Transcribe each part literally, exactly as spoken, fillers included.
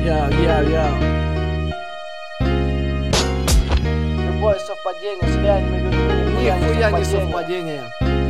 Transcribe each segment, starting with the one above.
Я, я, я. Любое совпадение с реальными людьми. Нихуя не совпадение.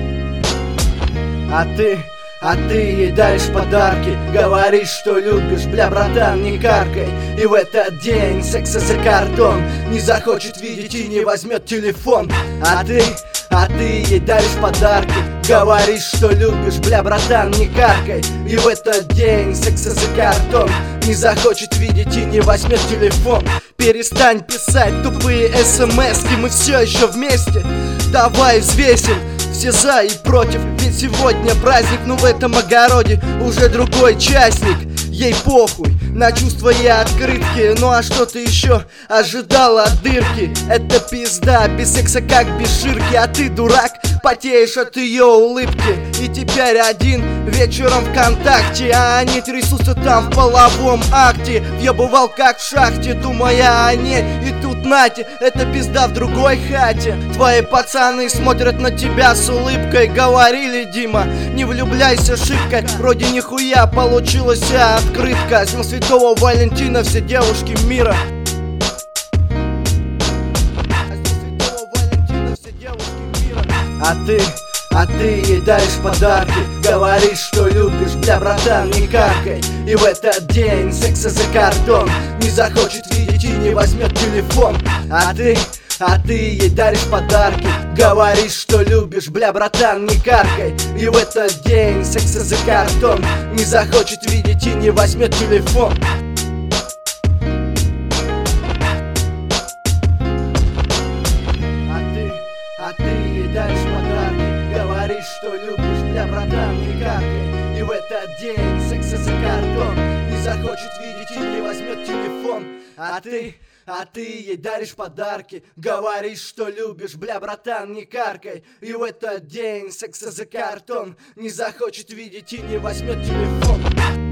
А ты, а ты ей даришь подарки, говоришь, что любишь, бля, братан, не каркай. И в этот день секса за картон не захочет видеть и не возьмет телефон. А ты, а ты ей даришь подарки, говоришь, что любишь, бля, братан, не каркай. И в этот день секса за картон не захочет видеть и не возьмет телефон. Перестань писать тупые смски, мы все еще вместе. Давай взвесим все за и против, ведь сегодня праздник, но в этом огороде уже другой частник. Ей похуй на чувства и открытки, ну а что ты еще ожидала от дырки? Это пизда, без секса как без ширки, а ты дурак, потеешь от ее улыбки. И теперь один вечером ВКонтакте, а они трясутся там в половом акте. Въебывал как в шахте, думая о ней, и тут нате, это пизда в другой хате. Твои пацаны смотрят на тебя с улыбкой, говорили, Дима, не влюбляйся шибко. Вроде нихуя получилась открытка. С днем Святого Валентина все девушки мира. А ты, а ты ей даришь подарки, говоришь, что любишь, бля, братан, не каркай. И в этот день секса за картон не захочет видеть и не возьмет телефон. А ты, а ты ей даришь подарки, говоришь, что любишь, бля, братан, не каркай. И в этот день секса за картон не захочет видеть и не возьмет телефон. А ты ей даришь подарки, говоришь, что любишь, бля, братан, не каркай. И в этот день секса за картон не захочет видеть и не возьмет телефон. А ты, а ты ей даришь подарки, говоришь, что любишь, бля, братан, не каркай. И в этот день секса за картон не захочет видеть и не возьмет телефон.